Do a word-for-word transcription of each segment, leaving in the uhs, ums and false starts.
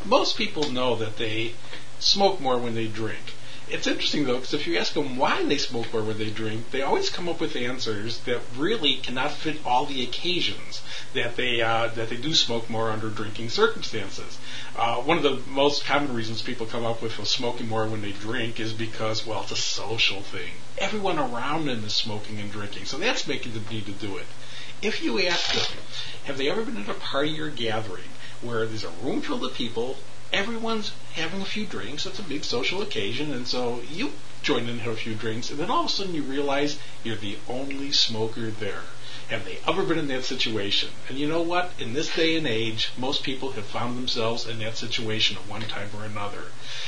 most people know that they smoke more when they drink. It's interesting, though, because if you ask them why they smoke more when they drink, they always come up with answers that really cannot fit all the occasions that they uh, that they do smoke more under drinking circumstances. Uh, one of the most common reasons people come up with for smoking more when they drink is because, well, it's a social thing. Everyone around them is smoking and drinking, so that's making them need to do it. If you ask them, have they ever been at a party or gathering where there's a room filled with people, everyone's having a few drinks, it's a big social occasion, and so you join in and have a few drinks, and then all of a sudden you realize you're the only smoker there. Have they ever been in that situation? And you know what? In this day and age, most people have found themselves in that situation at one time or another.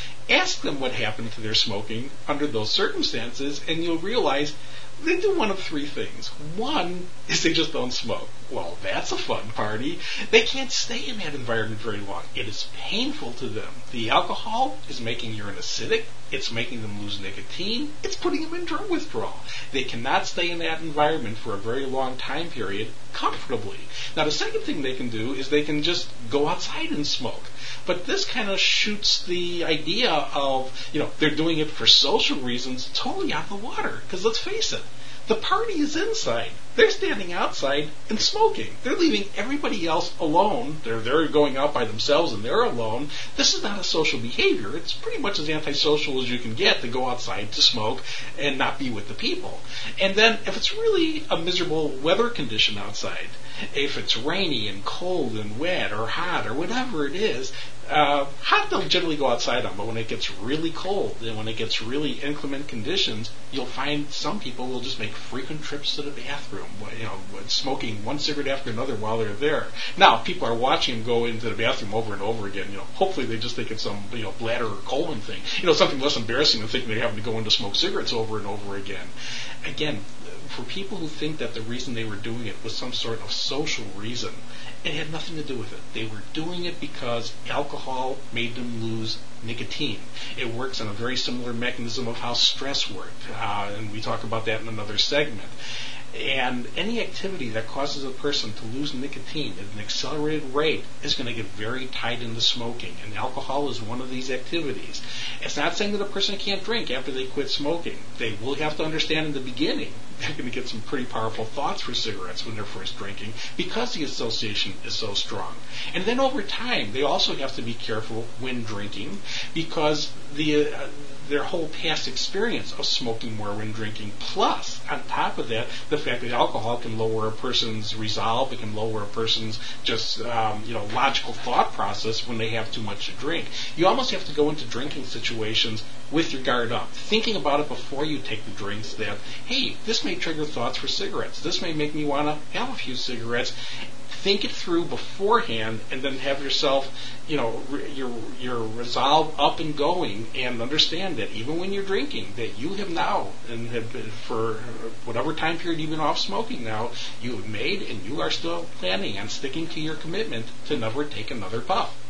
Ask them what happened to their smoking under those circumstances, and you'll realize they do one of three things. One is they just don't smoke. Well, that's a fun party. They can't stay in that environment very long. It is painful to them. The alcohol is making urine acidic. It's making them lose nicotine. It's putting them in drug withdrawal. They cannot stay in that environment for a very long time period comfortably. Now, the second thing they can do is they can just go outside and smoke. But this kind of shoots the idea of, you know, they're doing it for social reasons totally out of the water. Because let's face it, the party is inside. They're standing outside and smoking. They're leaving everybody else alone. They're, they're going out by themselves and they're alone. This is not a social behavior. It's pretty much as antisocial as you can get to go outside to smoke and not be with the people. And then if it's really a miserable weather condition outside, if it's rainy and cold and wet or hot or whatever it is, uh, hot they'll generally go outside on, but when it gets really cold and when it gets really inclement conditions, you'll find some people will just make frequent trips to the bathroom, you know, smoking one cigarette after another while they're there. Now, people are watching them go into the bathroom over and over again. You know, hopefully they just think it's some, you know, bladder or colon thing. You know, something less embarrassing than thinking they're having to go in to smoke cigarettes over and over again. Again, for people who think that the reason they were doing it was some sort of social reason, it had nothing to do with it. They were doing it because alcohol made them lose nicotine. It works on a very similar mechanism of how stress works, uh, and we talk about that in another segment. And any activity that causes a person to lose nicotine at an accelerated rate is going to get very tied into smoking, and alcohol is one of these activities. It's not saying that a person can't drink after they quit smoking. They will have to understand in the beginning they're going to get some pretty powerful thoughts for cigarettes when they're first drinking because the association is so strong. And then over time, they also have to be careful when drinking because the uh, their whole past experience of smoking more when drinking, plus, on top of that, the fact that alcohol can lower a person's resolve, it can lower a person's just, um, you know, logical thought process when they have too much to drink. You almost have to go into drinking situations with your guard up, thinking about it before you take the drinks that, hey, this may trigger thoughts for cigarettes. This may make me want to have a few cigarettes. Think it through beforehand, and then have yourself, you know, re- your your resolve up and going, and understand that even when you're drinking, that you have now, and have been for whatever time period you've been off smoking now, you have made, and you are still planning on sticking to your commitment to never take another puff.